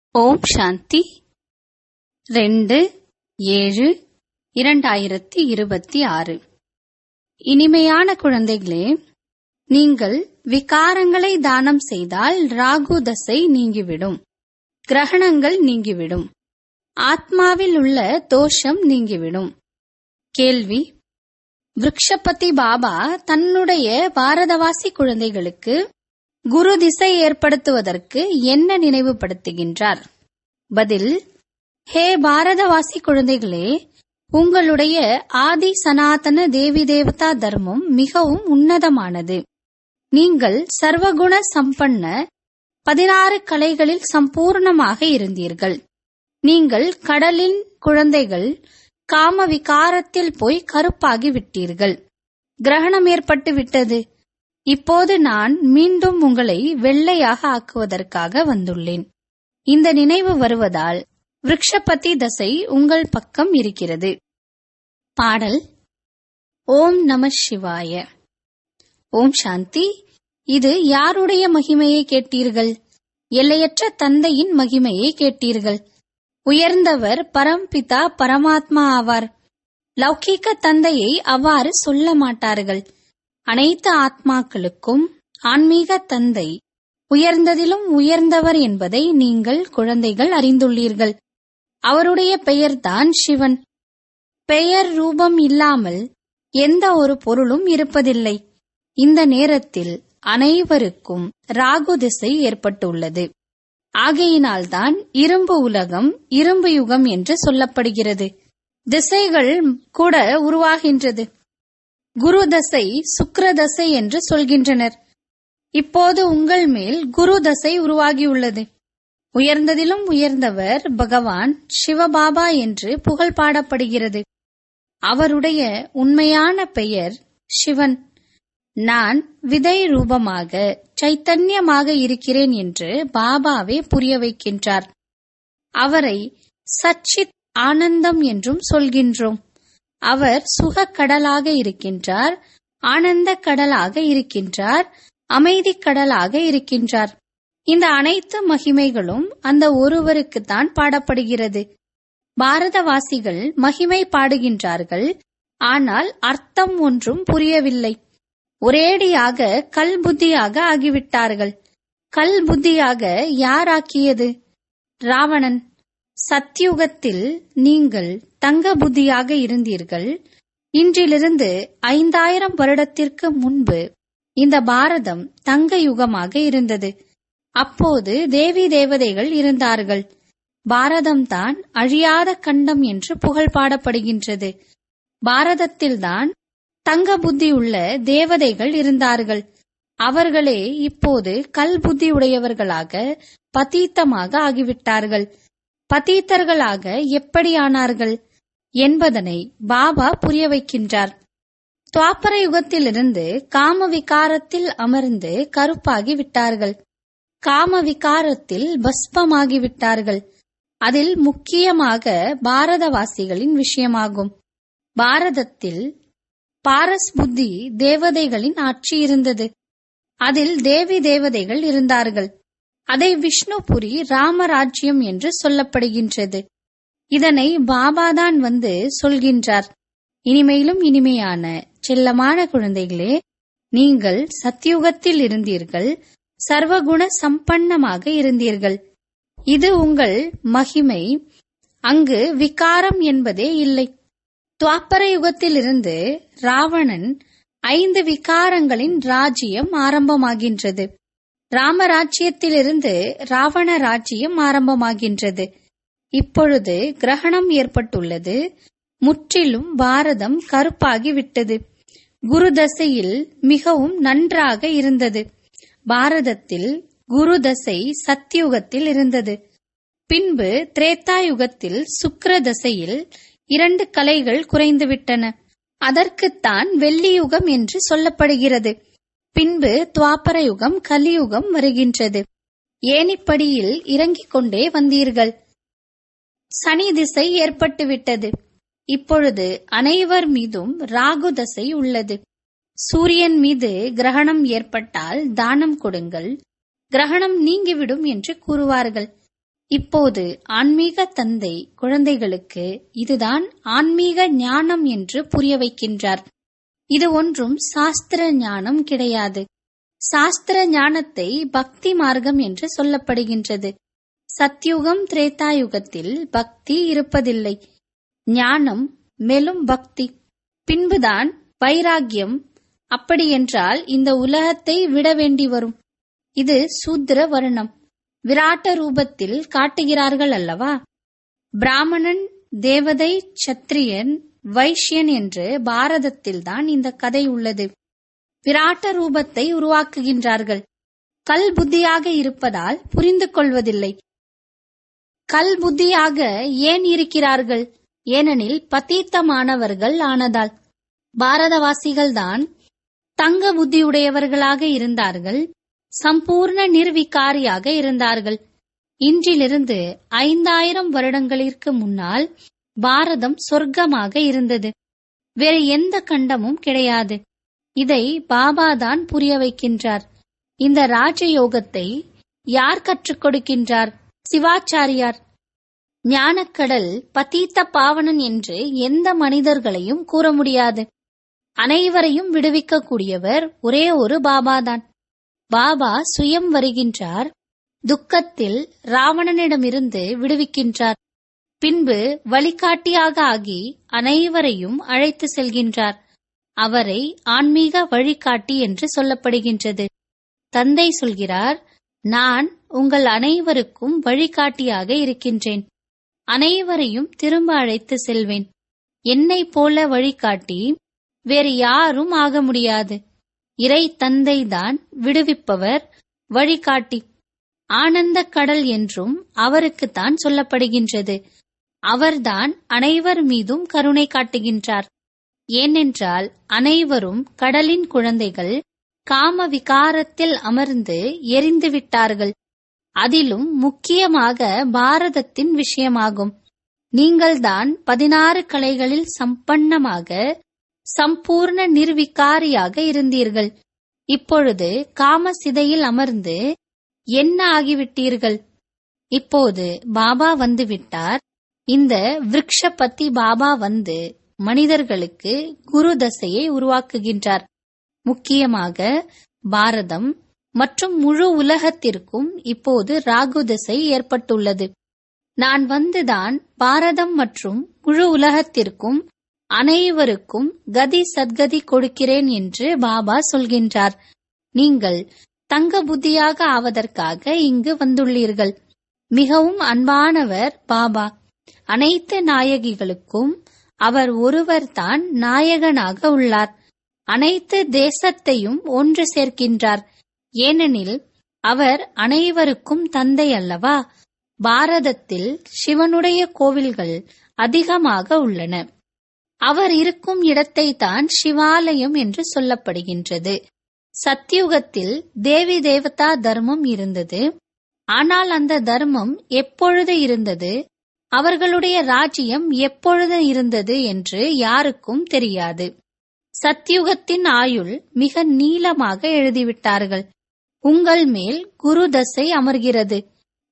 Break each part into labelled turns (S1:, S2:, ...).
S1: ஓம் சாந்தி 2/7/2026. இனிமையான குழந்தைகளே, நீங்கள் விகாரங்களை தானம் செய்தால் ராகு தசை நீங்கிவிடும், கிரகணங்கள் நீங்கிவிடும், ஆத்மாவில் உள்ள தோஷம் நீங்கிவிடும். கேள்வி: விருக்ஷபதி பாபா தன்னுடைய பாரதவாசி குழந்தைகளுக்கு குரு திசை ஏற்படுத்துவதற்கு என்ன நினைவுபடுத்துகின்றார்? பதில்: ஹே பாரதவாசி குழந்தைகளே, உங்களுடைய ஆதி சனாதன தேவி தேவதா தர்மம் மிகவும் உன்னதமானது. நீங்கள் சர்வகுண சம்பன்ன 16 கலைகளில் சம்பூர்ணமாக இருந்தீர்கள். நீங்கள் கடலின் குழந்தைகள் காம விகாரத்தில் போய் கருப்பாகி விட்டீர்கள். கிரகணம் ஏற்பட்டு விட்டது. இப்போது நான் மீண்டும் உங்களை வெள்ளையாக ஆக்குவதற்காக வந்துள்ளேன். இந்த நினைவு வருவதால் விருக்ஷபதி தசை உங்கள் பக்கம் இருக்கிறது. பாடல்: ஓம் நம சிவாய. ஓம் சாந்தி. இது யாருடைய மகிமையை கேட்டீர்கள்? எல்லையற்ற தந்தையின் மகிமையை கேட்டீர்கள். உயர்ந்தவர் பரம்பிதா பரமாத்மா ஆவார். லௌகீக தந்தையை அவ்வாறு சொல்ல மாட்டார்கள். அனைத்து ஆத்மாக்களுக்கும் ஆன்மீக தந்தை உயர்ந்ததிலும் உயர்ந்தவர் என்பதை நீங்கள் குழந்தைகள் அறிந்துள்ளீர்கள். அவருடைய பெயர்தான் சிவன். பெயர் ரூபம் இல்லாமல் எந்த ஒரு பொருளும் இருப்பதில்லை. இந்த நேரத்தில் அனைவருக்கும் ராகு திசை ஏற்பட்டுள்ளது. ஆகையினால்தான் இரும்பு உலகம், இரும்பு யுகம் என்று சொல்லப்படுகிறது. திசைகள் கூட உருவாகின்றது. குரு தசை, சுக்கிர தசை என்று சொல்கின்றனர். இப்போது உங்கள் மேல் குரு தசை உருவாகியுள்ளது. உயர்ந்ததிலும் உயர்ந்தவர் பகவான் சிவபாபா என்று புகழ் பாடப்படுகிறது. அவருடைய உண்மையான பெயர் சிவன். நான் விதை ரூபமாக சைத்தன்யமாக இருக்கிறேன் என்று பாபாவே புரிய வைக்கின்றார். அவரை சச்சித் ஆனந்தம் என்றும் சொல்கின்றோம். அவர் சுகக் கடலாக இருக்கின்றார், ஆனந்த கடலாக இருக்கின்றார், அமைதி கடலாக இருக்கின்றார். இந்த அனைத்து மகிமைகளும் அந்த ஒருவருக்குத்தான் பாடப்படுகிறது. பாரதவாசிகள் மகிமை பாடுகின்றார்கள், ஆனால் அர்த்தம் ஒன்றும் புரியவில்லை. ஒரேடியாக கல் புத்தியாக ஆகிவிட்டார்கள். கல் புத்தியாக யார் ஆக்கியது? ராவணன். சத்யுகத்தில் நீங்கள் தங்க புத்தியாக இருந்தீர்கள். இன்றிலிருந்து 5000 வருடத்திற்கு முன்பு இந்த பாரதம் தங்க யுகமாக இருந்தது. அப்போது தேவி தேவதைகள் இருந்தார்கள். பாரதம்தான் அழியாத கண்டம் என்று புகழ் பாடப்படுகின்றது. பாரதத்தில்தான் தங்க புத்தி உள்ள தேவதைகள் இருந்தார்கள். அவர்களே இப்போது கல் புத்தி உடையவர்களாக பதீத்தமாக ஆகிவிட்டார்கள். பதீத்தர்களாக எப்படி ஆனார்கள் என்பதனை பாபா புரிய வைக்கின்றார். துவாபர யுகத்திலிருந்து காம விகாரத்தில் அமர்ந்து கருப்பாகி விட்டார்கள். காம விகாரத்தில் பஸ்பமாகிவிட்டார்கள். அதில் முக்கியமாக பாரதவாசிகளின் விஷயமாகும். பாரதத்தில் பாரஸ் புத்தி தேவதைகளின் ஆட்சி இருந்தது. அதில் தேவி தேவதைகள் இருந்தார்கள். அதை விஷ்ணுபுரி ராமராஜ்யம் என்று சொல்லப்படுகின்றது. இதனை பாபாதான் வந்து சொல்கின்றார். இனிமையிலும் இனிமையான செல்லமான குழந்தைகளே, நீங்கள் சத்யுகத்தில் இருந்தீர்கள், சர்வகுண சம்பன்னமாக இருந்தீர்கள். இது உங்கள் மகிமை. அங்கு விகாரம் என்பதே இல்லை. துவாபர யுகத்திலிருந்து ராவணன் 5 விகாரங்களின் ராஜ்யம் ஆரம்பமாகின்றது. ராமராஜ்யத்திலிருந்து ராவண ராஜ்யம் ஆரம்பமாகின்றது. இப்பொழுது கிரகணம் ஏற்பட்டுள்ளது. முற்றிலும் பாரதம் கருப்பாகிவிட்டது. குரு தசையில் மிகவும் நன்றாக இருந்தது. பாரதத்தில் குரு தசை சத்யுகத்தில் இருந்தது. பின்பு திரேதாயுகத்தில் சுக்கிர தசையில் 2 கலைகள் குறைந்துவிட்டன. அதற்குத்தான் வெள்ளியுகம் என்று சொல்லப்படுகிறது. பின்பு துவாபர யுகம், கலியுகம் வருகின்றது. ஏணிப்படியில் இறங்கிக் கொண்டே வந்தீர்கள். சனி திசை ஏற்பட்டுவிட்டது. இப்பொழுது அனைவர் மீதும் ராகு தசை உள்ளது. சூரியன் மீது கிரகணம் ஏற்பட்டால் தானம் கொடுங்கள், கிரகணம் நீங்கிவிடும் என்று கூறுவார்கள். இப்போது ஆன்மீக தந்தை குழந்தைகளுக்கு இதுதான் ஆன்மீக ஞானம் என்று புரிய வைக்கின்றார். இது ஒன்றும் சாஸ்திர ஞானம் கிடையாது. சாஸ்திர ஞானத்தை பக்தி மார்க்கம் என்று சொல்லப்படுகின்றது. சத்யுகம் திரேதாயுகத்தில் பக்தி இருப்பதில்லை. ஞானம் மேலும் பக்தி, பின்புதான் வைராகியம். அப்படியென்றால் இந்த உலகத்தை விட வேண்டி வரும். இது சூத்திர வர்ணம். விராட்ட ரூபத்தில் காட்டுகிறார்கள் அல்லவா? பிராமணன், தேவதை, சத்திரியன், வைஷ்யன் என்று பாரதத்தில்தான் இந்த கதை உள்ளது. விராட்ட ரூபத்தை உருவாக்குகின்றார்கள். கல் புத்தியாக இருப்பதால் புரிந்து கொள்வதில்லை. கல் புத்தியாக ஏன் இருக்கிறார்கள்? ஏனெனில் பதீத்தமானவர்கள் ஆனதால். பாரதவாசிகள்தான் தங்க புத்தியுடையவர்களாக இருந்தார்கள், சம்பூர்ண நிர்விகாரியாக இருந்தார்கள். இன்றிலிருந்து 5000 வருடங்களிற்கு முன்னால் பாரதம் சொர்க்கமாக இருந்தது. வேறு எந்த கண்டமும் கிடையாது. இதை பாபாதான் புரிய வைக்கின்றார். இந்த ராஜயோகத்தை யார் கற்றுக் கொடுக்கின்றார்? சிவாச்சாரியார். ஞானக்கடல் பதீத்த பாவனன் என்று எந்த மனிதர்களையும் கூற முடியாது. அனைவரையும் விடுவிக்கக்கூடியவர் ஒரே ஒரு பாபாதான். பாபா சுயம் வருகின்றார். துக்கத்தில் ராவணனிடமிருந்து விடுவிக்கின்றார். பின்பு வழிகாட்டியாக ஆகி அனைவரையும் அழைத்து செல்கின்றார். அவரை ஆன்மீக வழிகாட்டி என்று சொல்லப்படுகின்றது. தந்தை சொல்கிறார், நான் உங்கள் அனைவருக்கும் வழிகாட்டியாக இருக்கின்றேன். அனைவரையும் திரும்ப அழைத்து செல்வேன். என்னை போல வழிகாட்டி வேறு யாரும் ஆக முடியாது. இறை தந்தைதான் விடுவிப்பவர், வழிகாட்டி. ஆனந்த கடல் என்றும் அவருக்குத்தான் சொல்லப்படுகின்றது. அவர்தான் அனைவர் மீதும் கருணை காட்டுகின்றார். ஏனென்றால் அனைவரும் கடலின் குழந்தைகள் காம விகாரத்தில் அமர்ந்து எரிந்து விட்டார்கள். அதிலும் முக்கியமாக பாரதத்தின் விஷயமாகும். நீங்கள்தான் 16 கலைகளில் சம்பன்னமாக சம்பூர்ண நிர்விகாரியாக இருந்தீர்கள். இப்பொழுது காம சிதையில் அமர்ந்து என்ன ஆகிவிட்டீர்கள்? இப்போது பாபா வந்துவிட்டார். இந்த விருக்ஷபதி பாபா வந்து மனிதர்களுக்கு குரு தசையை உருவாக்குகின்றார். முக்கியமாக பாரதம் மற்றும் முழு உலகத்திற்கும் இப்போது ராகு தசை ஏற்பட்டுள்ளது. நான் வந்துதான் பாரதம் மற்றும் முழு உலகத்திற்கும் அனைவருக்கும் கதி சத்கதி கொடுக்கிறேன் என்று பாபா சொல்கின்றார். நீங்கள் தங்க புத்தியாக ஆவதற்காக இங்கு வந்துள்ளீர்கள். மிகவும் அன்பானவர் பாபா. அனைத்து நாயகிகளுக்கும் அவர் ஒருவர்தான் நாயகனாக உள்ளார். அனைத்து தேசத்தையும் ஒன்று சேர்க்கின்றார். ஏனெனில் அவர் அனைவருக்கும் தந்தை அல்லவா? பாரதத்தில் சிவனுடைய கோவில்கள் அதிகமாக உள்ளன. அவர் இருக்கும் இடத்தை தான் சிவாலயம் என்று சொல்லப்படுகின்றது. சத்யுகத்தில் தேவி தேவதா தர்மம் இருந்தது. ஆனால் அந்த தர்மம் எப்பொழுது இருந்தது, அவர்களுடைய ராஜ்யம் எப்பொழுது இருந்தது என்று யாருக்கும் தெரியாது. சத்யுகத்தின் ஆயுள் மிக நீளமாக எழுதிவிட்டார்கள். உங்கள் மேல் குரு தசை அமர்கிறது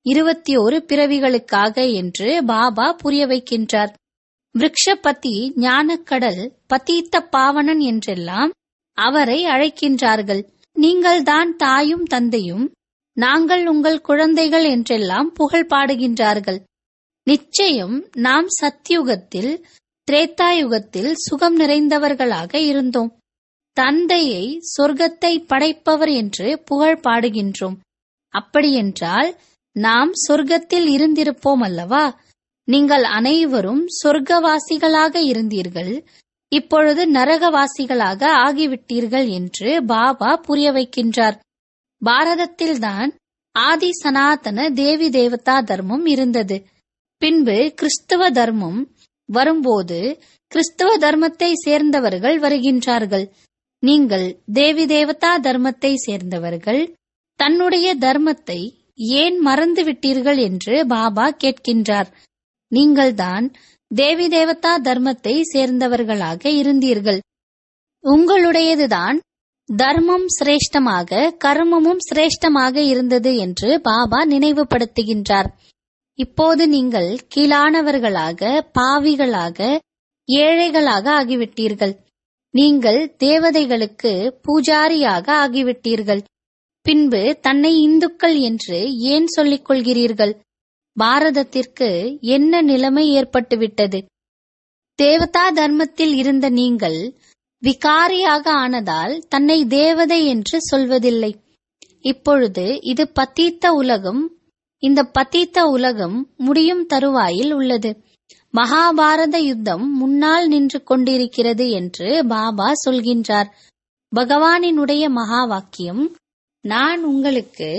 S1: 21 பிறவிகளுக்காக என்று பாபா புரிய வைக்கின்றார். விருக்ஷபதி, ஞானக்கடல், பதீத்த பாவனன் என்றெல்லாம் அவரை அழைக்கின்றார்கள். நீங்கள்தான் தாயும் தந்தையும், நாங்கள் உங்கள் குழந்தைகள் என்றெல்லாம் புகழ் பாடுகின்றார்கள். நிச்சயம் நாம் சத்யுகத்தில், திரேதாயுகத்தில் சுகம் நிறைந்தவர்களாக இருந்தோம். தந்தையை சொர்க்கத்தை படைப்பவர் என்று புகழ் பாடுகின்றோம். அப்படியென்றால் நாம் சொர்க்கத்தில் இருந்திருப்போம் அல்லவா? நீங்கள் அனைவரும் சொர்க்கவாசிகளாக இருந்தீர்கள், இப்பொழுது நரகவாசிகளாக ஆகிவிட்டீர்கள் என்று பாபா புரிய வைக்கின்றார். பாரதத்தில்தான் ஆதி சனாதன தேவி தேவதா தர்மம் இருந்தது. பின்பு கிறிஸ்துவ தர்மம் வரும்போது கிறிஸ்துவ தர்மத்தை சேர்ந்தவர்கள் வருகின்றார்கள். நீங்கள் தேவி தேவதா தர்மத்தை சேர்ந்தவர்கள் தன்னுடைய தர்மத்தை ஏன் மறந்து விட்டீர்கள் என்று பாபா கேட்கின்றார். நீங்கள்தான் தேவி தேவதா தர்மத்தை சேர்ந்தவர்களாக இருந்தீர்கள். உங்களுடையதுதான் தர்மம் சிரேஷ்டமாக, கர்மமும் சிரேஷ்டமாக இருந்தது என்று பாபா நினைவுபடுத்துகின்றார். இப்போது நீங்கள் கீழானவர்களாக, பாவிகளாக, ஏழைகளாக ஆகிவிட்டீர்கள். நீங்கள் தேவதைகளுக்கு பூஜாரியாக ஆகிவிட்டீர்கள். பின்பு தன்னை இந்துக்கள் என்று ஏன் சொல்லிக் கொள்கிறீர்கள்? பாரதத்திற்கு என்ன நிலைமை ஏற்பட்டுவிட்டது? தேவதா தர்மத்தில் இருந்த நீங்கள் விகாரியாக ஆனதால் தன்னை தேவதை என்று சொல்வதில்லை. இப்பொழுது இது பதீத்த உலகம். இந்த பதீத்த உலகம் முடியும் தருவாயில் உள்ளது. மகாபாரத யுத்தம் முன்னால் நின்று கொண்டிருக்கிறது என்று பாபா சொல்கின்றார். பகவானினுடைய மகா வாக்கியம், நான் உங்களுக்கு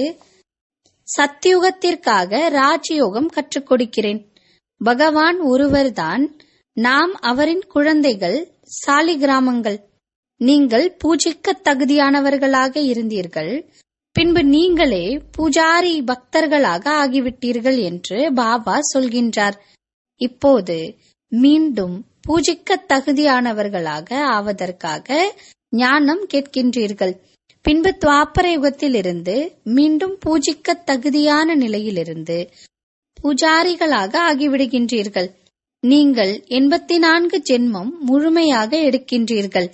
S1: சத்யுகத்திற்காக ராஜயோகம் கற்றுக் கொடுக்கிறேன். பகவான் ஒருவர்தான். நாம் அவரின் குழந்தைகள், சாலிகிராமங்கள். நீங்கள் பூஜிக்க தகுதியானவர்களாக இருந்தீர்கள். பின்பு நீங்களே பூஜாரி பக்தர்களாக ஆகிவிட்டீர்கள் என்று பாபா சொல்கின்றார். இப்போது மீண்டும் பூஜிக்க தகுதியானவர்களாக ஆவதற்காக ஞானம் கேட்கின்றீர்கள். பின்பு துவாபர யுகத்திலிருந்து மீண்டும் பூஜிக்க தகுதியான நிலையிலிருந்து பூஜாரிகளாக ஆகிவிடுகின்றீர்கள். நீங்கள் 84 ஜென்மம் முழுமையாக எடுக்கின்றீர்கள்.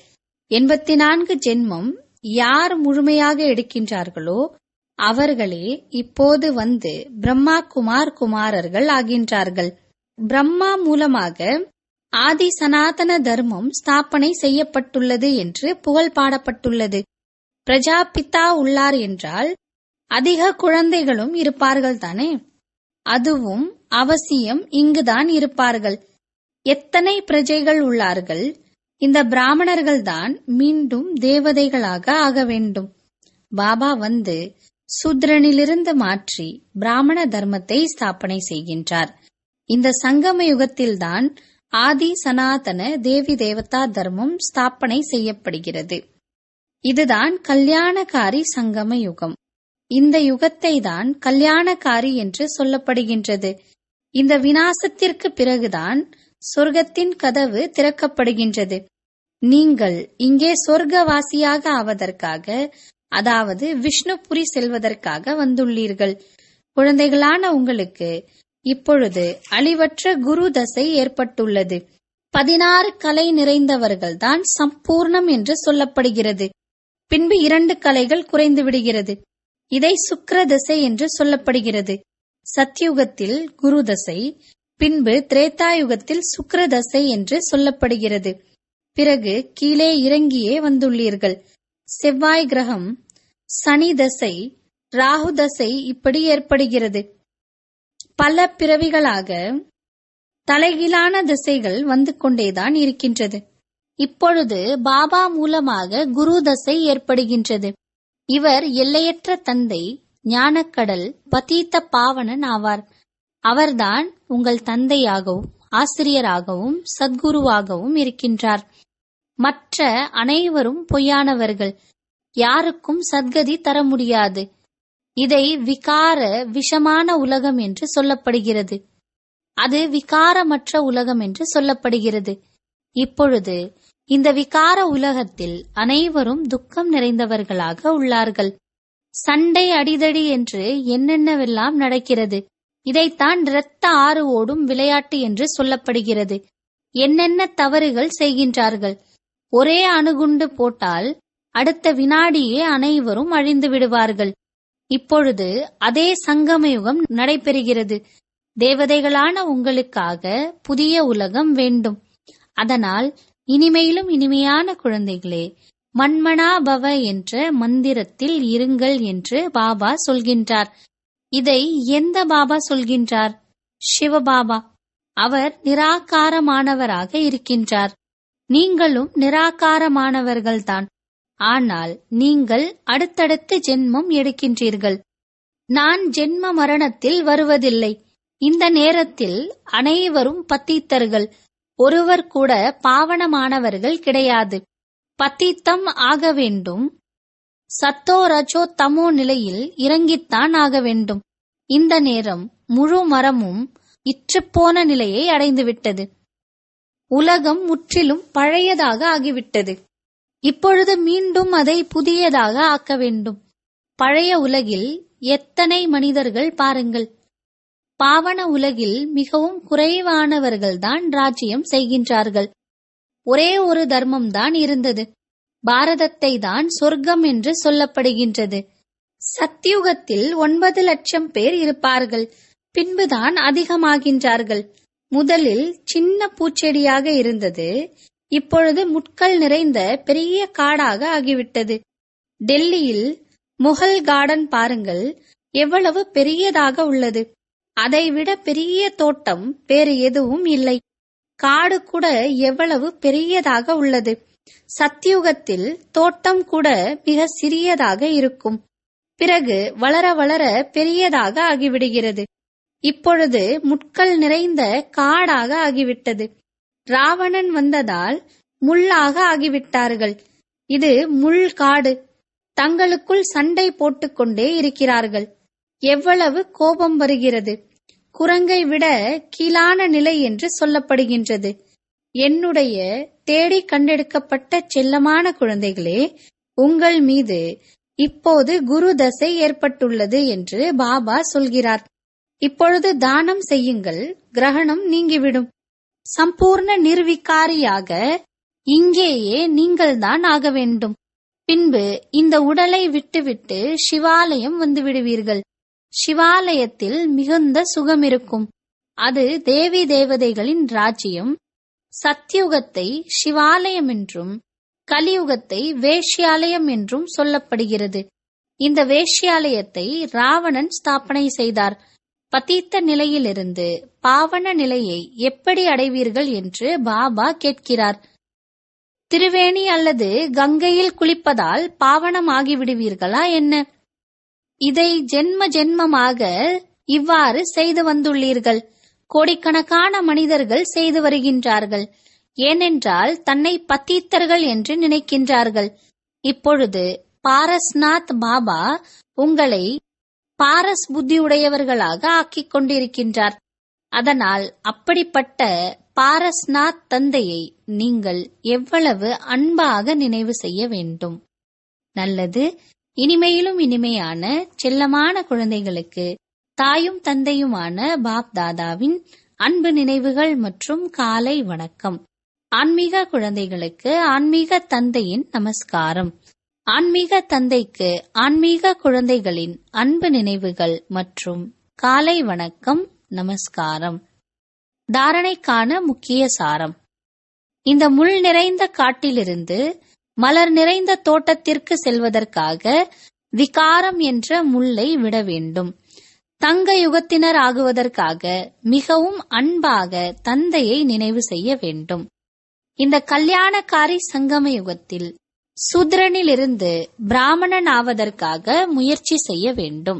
S1: 84 ஜென்மம் யார் முழுமையாக எடுக்கின்றார்களோ அவர்களே இப்போது வந்து பிரம்மா குமாரர்கள் ஆகின்றார்கள். பிரம்மா மூலமாக ஆதி சனாதன தர்மம் ஸ்தாபனை செய்யப்பட்டுள்ளது என்று புகழ் பாடப்பட்டுள்ளது. பிரஜாபிதா உள்ளார் என்றால் அதிக குழந்தைகளும் இருப்பார்கள் தானே? அதுவும் அவசியம் இங்குதான் இருப்பார்கள். எத்தனை பிரஜைகள் உள்ளார்கள்? இந்த பிராமணர்கள்தான் மீண்டும் தேவதைகளாக ஆக வேண்டும். பாபா வந்து சூத்ரனிலிருந்து மாற்றி பிராமண தர்மத்தை ஸ்தாபனை செய்கின்றார். இந்த சங்கம யுகத்தில்தான் ஆதி சனாதன தேவி தேவதா தர்மம் ஸ்தாபனை செய்யப்படுகிறது. இதுதான் கல்யாணகாரி சங்கம யுகம். இந்த யுகத்தை தான் கல்யாணகாரி என்று சொல்லப்படுகின்றது. இந்த விநாசத்திற்கு பிறகுதான் சொர்க்கத்தின் கதவு திறக்கப்படுகின்றது. நீங்கள் இங்கே சொர்க்கவாசியாக ஆவதற்காக, அதாவது விஷ்ணுபுரி செல்வதற்காக வந்துள்ளீர்கள். குழந்தைகளான உங்களுக்கு இப்பொழுது அழிவற்ற குரு தசை ஏற்பட்டுள்ளது. 16 கலை நிறைந்தவர்கள்தான் சம்பூர்ணம் என்று சொல்லப்படுகிறது. பின்பு 2 கலைகள் குறைந்து விடுகிறது. இதை சுக்கிர தசை என்று சொல்லப்படுகிறது. சத்யுகத்தில் குரு தசை, பின்பு திரேதாயுகத்தில் சுக்கிர தசை என்று சொல்லப்படுகிறது. பிறகு கீழே இறங்கியே வந்துள்ளீர்கள். செவ்வாய் கிரகம், சனி தசை, ராகு தசை இப்படி ஏற்படுகிறது. பல பிறவிகளாக தலைகீழான திசைகள் வந்து கொண்டேதான் இருக்கின்றது. இப்பொழுது பாபா மூலமாக குரு தசை ஏற்படுகின்றது. இவர் எல்லையற்ற தந்தை, ஞானக்கடல், பதீத்த பாவனன் ஆவார். அவர்தான் உங்கள் தந்தையாகவும் ஆசிரியராகவும் சத்குருவாகவும் இருக்கின்றார். மற்ற அனைவரும் பொய்யானவர்கள். யாருக்கும் சத்கதி தர முடியாது. இதை விகார விஷமான உலகம் என்று சொல்லப்படுகிறது. அது விகாரமற்ற உலகம் என்று சொல்லப்படுகிறது. இப்பொழுது இந்த விகார உலகத்தில் அனைவரும் துக்கம் நிறைந்தவர்களாக உள்ளார்கள். சண்டை, அடிதடி என்று என்னென்னவெல்லாம் நடக்கிறது. இதைத்தான் இரத்த ஆறு ஓடும் விளையாட்டு என்று சொல்லப்படுகிறது. என்னென்ன தவறுகள் செய்கின்றார்கள். ஒரே அணுகுண்டு போட்டால் அடுத்த வினாடியே அனைவரும் அழிந்து விடுவார்கள். இப்பொழுது அதே சங்கமயுகம் நடைபெறுகிறது. தேவதைகளான உங்களுக்காக புதிய உலகம் வேண்டும். அதனால் இனிமையிலும் இனிமையான குழந்தைகளே, மன்மனா பவ என்ற மந்திரத்தில் இருங்கள் என்று பாபா சொல்கின்றார். இதை எந்த பாபா சொல்கின்றார்? சிவபாபா. அவர் நிராகாரமானவராக இருக்கின்றார். நீங்களும் நிராகாரமானவர்கள்தான். ஆனால் நீங்கள் அடுத்தடுத்து ஜென்மம் எடுக்கின்றீர்கள். நான் ஜென்ம மரணத்தில் வருவதில்லை. இந்த நேரத்தில் அனைவரும் பத்தீத்தர்கள். ஒருவர் கூட பாவனமானவர்கள் கிடையாது. பத்தீத்தம் ஆக வேண்டும். சத்தோ ரஜோ தமோ நிலையில் இறங்கித்தான் ஆக வேண்டும். இந்த நேரம் முழு மரமும் இற்றுப்போன நிலையை அடைந்துவிட்டது. உலகம் முற்றிலும் பழையதாக ஆகிவிட்டது. இப்பொழுது மீண்டும் அதை புதியதாக ஆக்க வேண்டும். பழைய உலகில் எத்தனை மனிதர்கள் பாருங்கள். பாவன உலகில் மிகவும் குறைவானவர்கள்தான் ராஜ்யம் செய்கின்றார்கள். ஒரே ஒரு தர்மம்தான் இருந்தது. பாரதத்தை தான் சொர்க்கம் என்று சொல்லப்படுகின்றது. சத்யுகத்தில் 9 லட்சம் பேர் இருப்பார்கள். பின்புதான் அதிகமாகின்றார்கள். முதலில் சின்ன பூச்செடியாக இருந்தது. இப்பொழுது முட்கள் நிறைந்த பெரிய காடாக ஆகிவிட்டது. டெல்லியில் முகல் கார்டன் பாருங்கள், எவ்வளவு பெரியதாக உள்ளது. அதைவிட பெரிய தோட்டம் வேறு எதுவும் இல்லை. காடு கூட எவ்வளவு பெரியதாக உள்ளது. சத்யுகத்தில் தோட்டம் கூட மிக சிறியதாக இருக்கும். பிறகு வளர வளர பெரியதாக ஆகிவிடுகிறது. இப்பொழுது முட்கள் நிறைந்த காடாக ஆகிவிட்டது. ராவணன் வந்ததால் முள்ளாக ஆகிவிட்டார்கள். இது முள் காடு. தங்களுக்குள் சண்டை போட்டுக்கொண்டே இருக்கிறார்கள். எவ்வளவு கோபம் வருகிறது. குரங்கை விட கீழான நிலை என்று சொல்லப்படுகின்றது. என்னுடைய தேடி கண்டெடுக்கப்பட்ட செல்லமான குழந்தைகளே, உங்கள் மீது இப்போது குரு தசை ஏற்பட்டுள்ளது என்று பாபா சொல்கிறார். இப்பொழுது தானம் செய்யுங்கள், கிரகணம் நீங்கிவிடும். சம்பூர்ண நிர்விகாரியாக இங்கேயே நீங்கள்தான் ஆக வேண்டும். பின்பு இந்த உடலை விட்டுவிட்டு சிவாலயம் வந்து விடுவீர்கள். சிவாலயத்தில் மிகுந்த சுகம் இருக்கும். அது தேவி தேவதைகளின் ராஜ்யம். சத்யுகத்தை சிவாலயம் என்றும் கலியுகத்தை வேஷ்யாலயம் என்றும் சொல்லப்படுகிறது. இந்த வேஷ்யாலயத்தை ராவணன் ஸ்தாபனை செய்தார். பதீத்த நிலையிலிருந்து பாவன நிலையை எப்படி அடைவீர்கள் என்று பாபா கேட்கிறார். திருவேணி அல்லது கங்கையில் குளிப்பதால் பாவனமாகிவிடுவீர்களா என்ன? இதை ஜென்ம ஜென்மமாக இவ்வாறு செய்து வந்துள்ளீர்கள். கோடிக்கணக்கான மனிதர்கள் செய்து வருகின்றார்கள். ஏனென்றால் தன்னை பத்தீத்தர்கள் என்று நினைக்கின்றார்கள். இப்பொழுது பாரஸ்நாத் பாபா உங்களை பாரஸ் புத்தியுடையவர்களாக ஆக்கிக் கொண்டிருக்கின்றார். அதனால் அப்படிப்பட்ட பாரஸ்நாத் தந்தையை நீங்கள் எவ்வளவு அன்பாக நினைவு செய்ய வேண்டும். நல்லது. இனிமையிலும் இனிமையான செல்லமான குழந்தைகளுக்கு தாயும் தந்தையுமான பாப் தாதாவின் அன்பு நினைவுகள் மற்றும் காலை வணக்கம். ஆன்மீக குழந்தைகளுக்கு ஆன்மீக தந்தையின் நமஸ்காரம். ஆன்மீக தந்தைக்கு ஆன்மீக குழந்தைகளின் அன்பு நினைவுகள் மற்றும் காலை வணக்கம், நமஸ்காரம். தாரணைக்கான முக்கிய சாரம். இந்த முள் நிறைந்த காட்டிலிருந்து மலர் நிறைந்த தோட்டத்திற்கு செல்வதற்காக விகாரம் என்ற முள்ளை விட வேண்டும். தங்க யுகத்தினர் ஆகுவதற்காக மிகவும் அன்பாக தந்தையை நினைவு செய்ய வேண்டும். இந்த கல்யாணக்காரி சங்கம யுகத்தில் சூத்ரனிலிருந்து பிராமணன் ஆவதற்காக முயற்சி செய்ய வேண்டும்.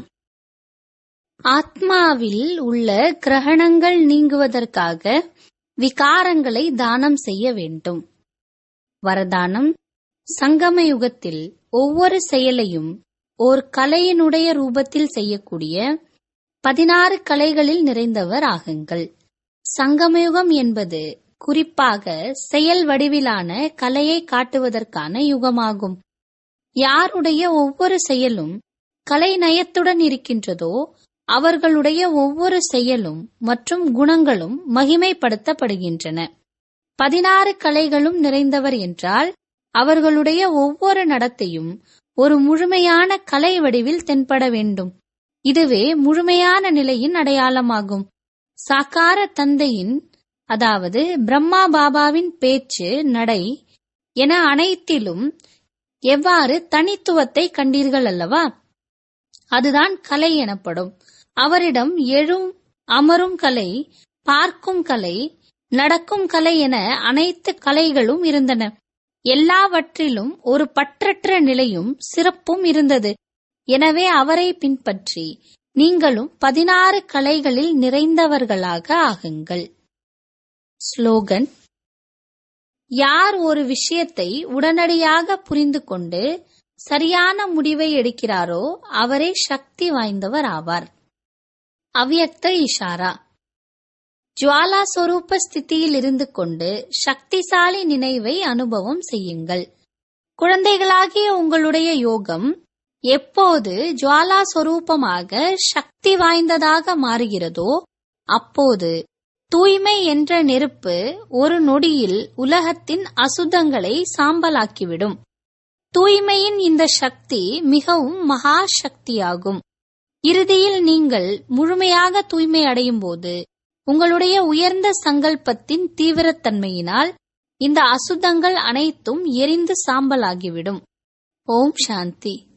S1: ஆத்மாவில் உள்ள கிரகணங்கள் நீங்குவதற்காக விகாரங்களை தானம் செய்ய வேண்டும். வரதானம். சங்கம யுகத்தில் ஒவ்வொரு செயலையும் ஓர் கலையினுடைய ரூபத்தில் செய்யக்கூடிய 16 கலைகளில் நிறைந்தவர் ஆகுங்கள். சங்கமயுகம் என்பது குறிப்பாக செயல் வடிவிலான கலையை காட்டுவதற்கான யுகமாகும். யாருடைய ஒவ்வொரு செயலும் கலை நயத்துடன் இருக்கின்றதோ அவர்களுடைய ஒவ்வொரு செயலும் மற்றும் குணங்களும் மகிமைப்படுத்தப்படுகின்றன. 16 கலைகளும் நிறைந்தவர் என்றால் அவர்களுடைய ஒவ்வொரு நடத்தையும் ஒரு முழுமையான கலை வடிவில் தென்பட வேண்டும். இதுவே முழுமையான நிலையின் அடையாளமாகும். சாக்கார தந்தையின், அதாவது பிரம்மா பாபாவின் பேச்சு, நடை என அனைத்திலும் எவ்வாறு தனித்துவத்தை கண்டீர்கள் அல்லவா? அதுதான் கலை எனப்படும். அவரிடம் எழும் அமரும் கலை, பார்க்கும் கலை, நடக்கும் கலை என அனைத்து கலைகளும் இருந்தன. எல்லாவற்றிலும் ஒரு பற்றற்ற நிலையும் சிறப்பும் இருந்தது. எனவே அவரை பின்பற்றி நீங்களும் 16 கலைகளில் நிறைந்தவர்களாக ஆகுங்கள். ஸ்லோகன். யார் ஒரு விஷயத்தை உடனடியாக புரிந்து கொண்டு சரியான முடிவை எடுக்கிறாரோ அவரே சக்தி வாய்ந்தவர் ஆவார். அவ்யக்த இஷாரா. ஜுவாலா சொரூப ஸ்திதியில் இருந்து கொண்டு சக்திசாலி நினைவை அனுபவம் செய்யுங்கள். குழந்தைகளாகிய உங்களுடைய யோகம் எப்போது ஜுவாலா சொரூபமாக சக்தி வாய்ந்ததாக மாறுகிறதோ அப்போது தூய்மை என்ற நெருப்பு ஒரு நொடியில் உலகத்தின் அசுத்தங்களை சாம்பலாக்கிவிடும். தூய்மையின் இந்த சக்தி மிகவும் மகா சக்தியாகும். இறுதியில் நீங்கள் முழுமையாக தூய்மை அடையும் போது உங்களுடைய உயர்ந்த சங்கல்பத்தின் தீவிரத்தன்மையினால் இந்த அசுத்தங்கள் அனைத்தும் எரிந்து சாம்பலாகிவிடும். ஓம் சாந்தி.